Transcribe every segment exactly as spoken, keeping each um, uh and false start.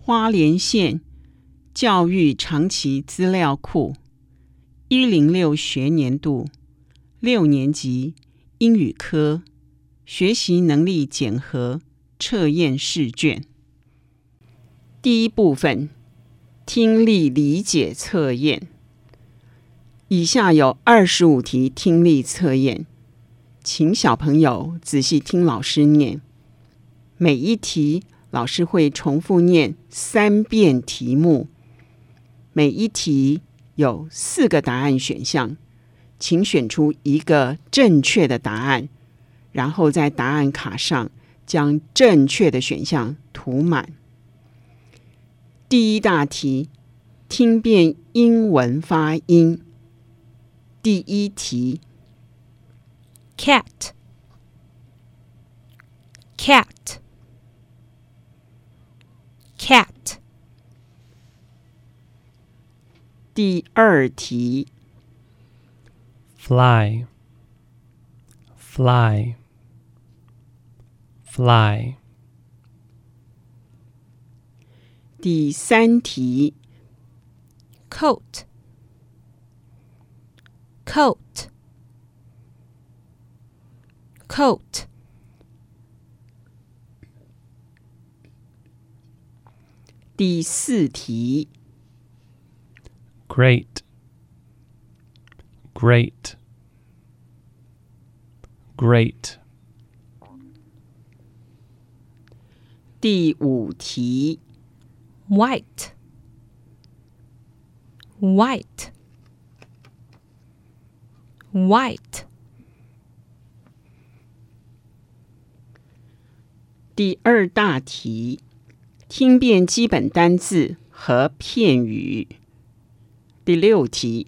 花莲县教育长期资料库一零六学年度六年级英语科学习能力检核测验试卷。第一部分，听力理解测验。以下有二十五题听力测验，请小朋友仔细听老师念。每一题老师会重复念三遍题目，每一题有四个答案选项，请选出一个正确的答案，然后在答案卡上将正确的选项涂满。第一大题，听辨英文发音。第一题 cat cat cat 第二题 fly fly fly 第三题 coat coat coat 第四题 great great great 第五题 white white white 第二大题，听辨基本单字和片语。第六题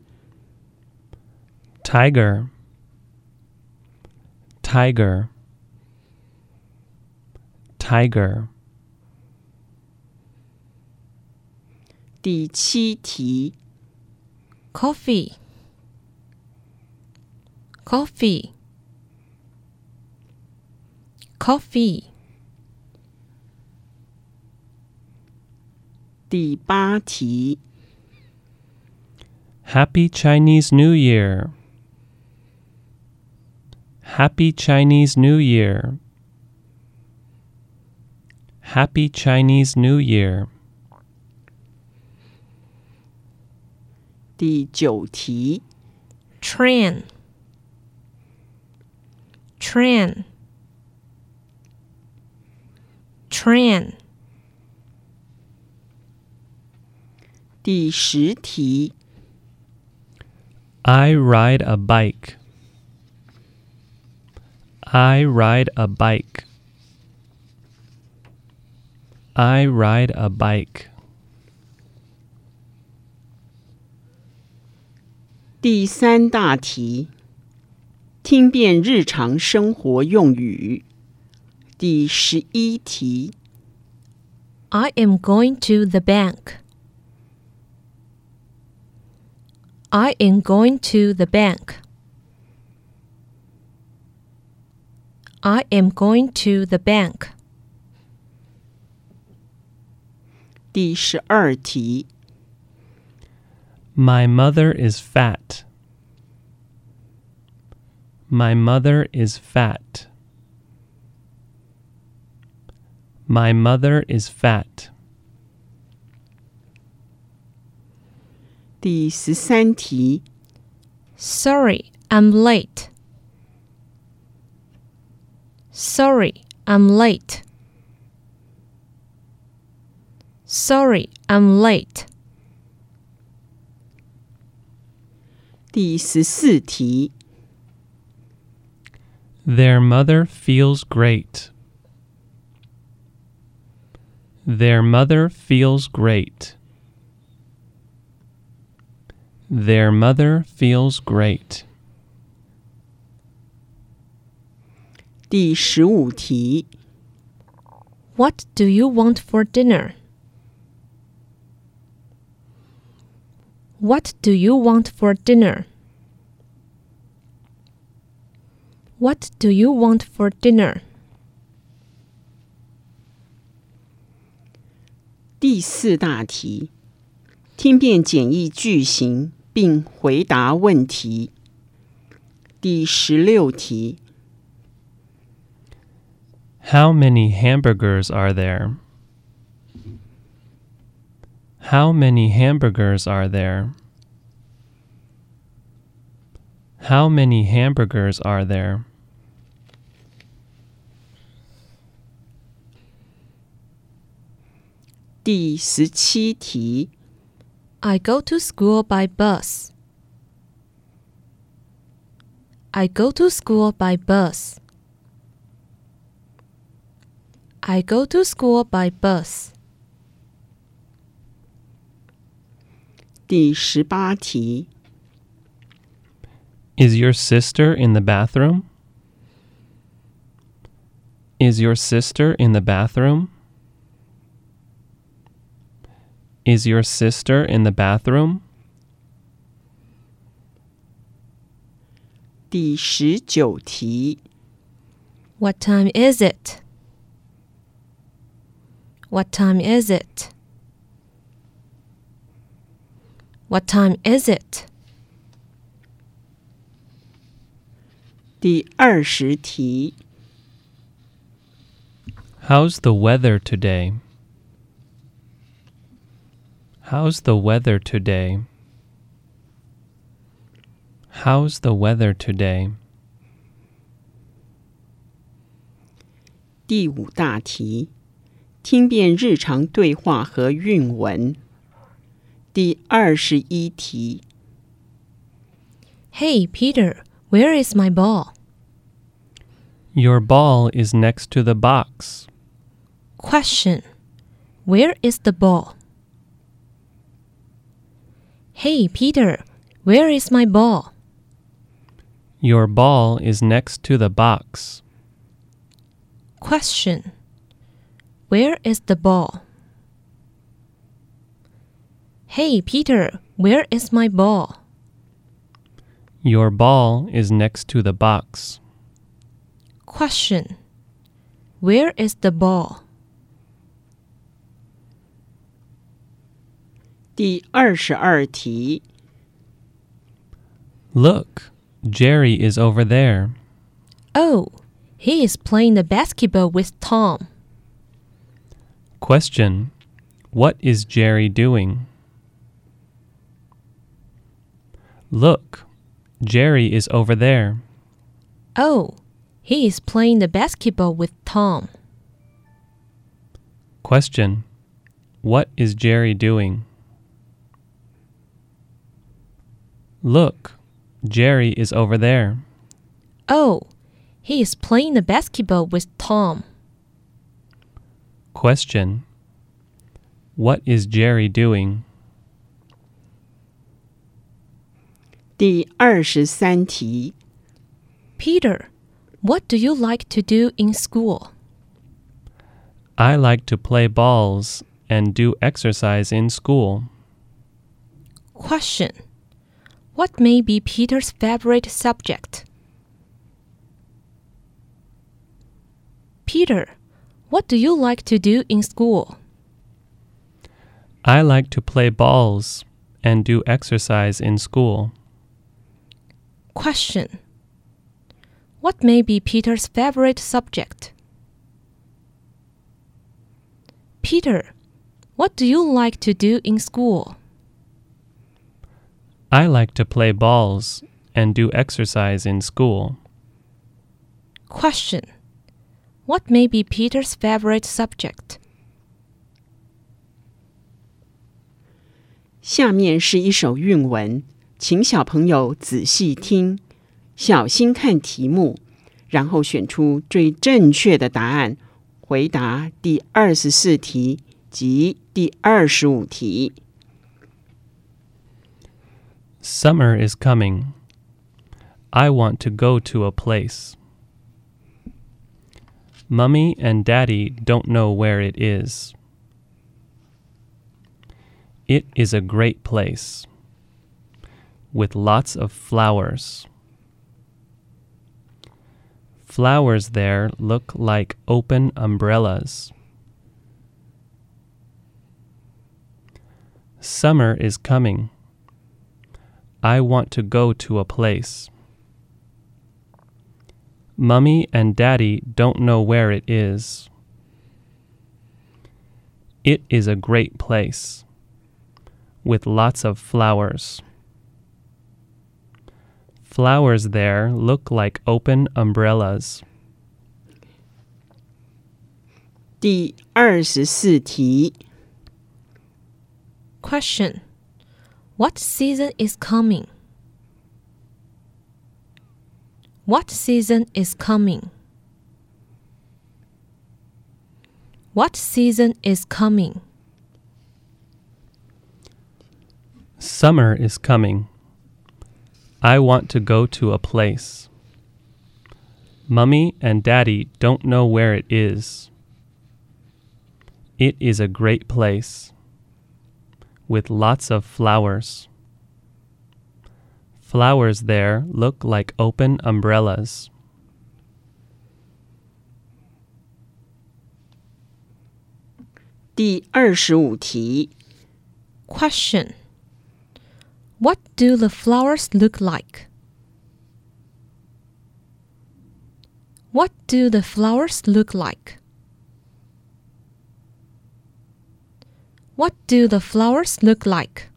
tiger tiger tiger 第七题 coffee coffee coffee 第八题 Happy Chinese New Year Happy Chinese New Year Happy Chinese New Year 第九题 train train train 第十题 I ride a bike I ride a bike I ride a bike 第三大题，听辨日常生活用语。第十一题 I am going to the bank I am going to the bank I am going to the bank 第十二题 My mother is fat My mother is fat My mother is fat 第十三题 Sorry, I'm late. Sorry, I'm late. Sorry, I'm late. 第十四题 Their mother feels great Their mother feels great Their mother feels great 第十五题 What do you want for dinner? What do you want for dinner? What do you want for dinner? 第四大题，听辨简易句型并回答问题。第十六题， How many hamburgers are there? How many hamburgers are there? How many hamburgers are there? 第十七题， I go to school by bus. I go to school by bus. I go to school by bus. 第十八题， Is your sister in the bathroom? Is your sister in the bathroom? Is your sister in the bathroom? 第十九题， What time is it? What time is it? What time is it? 第二十题， How's the weather today? How's the weather today? How's the weather today? 第五大题，听辨日常对话和韵文。第二十一题， Hey, Peter, where is my ball? Your ball is next to the box. Question. Where is the ball? Hey, Peter, where is my ball? Your ball is next to the box. Question. Where is the ball? Hey, Peter, where is my ball? Your ball is next to the box. Question. Where is the ball? 第二十二题， Look, Jerry is over there. Oh, he is playing the basketball with Tom. Question. What is Jerry doing? Look, Jerry is over there. Oh, he is playing the basketball with Tom. Question. What is Jerry doing? Look, Jerry is over there. Oh, he is playing the basketball with Tom. Question. What is Jerry doing? 第二十三题， Peter, what do you like to do in school? I like to play balls and do exercise in school. Question. What may be Peter's favorite subject? Peter, what do you like to do in school? I like to play balls and do exercise in school. Question. What may be Peter's favorite subject? Peter, what do you like to do in school? I like to play balls and do exercise in school. Question. What may be Peter's favorite subject? 下面是一首韵文，请小朋友仔细听，小心看题目，然后选出最正确的答案，回答第二十四题及第二十五题。 Summer is coming. I want to go to a place. Mummy and Daddy don't know where it is. It is a great place with lots of flowers. Flowers there look like open umbrellas. Summer is coming. I want to go to a place. Mummy and Daddy don't know where it is. It is a great place, with lots of flowers. Flowers there look like open umbrellas. 第二十四题 Question. What season is coming? What season is coming? What season is coming? Summer is coming. I want to go to a place. Mummy and Daddy don't know where it is. It is a great place, with lots of flowers. Flowers there look like open umbrellas. 第二十五题 Question. What do the flowers look like? What do the flowers look like? What do the flowers look like?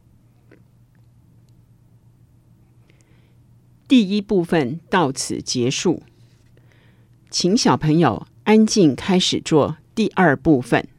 第一部分到此结束，请小朋友安静开始做第二部分。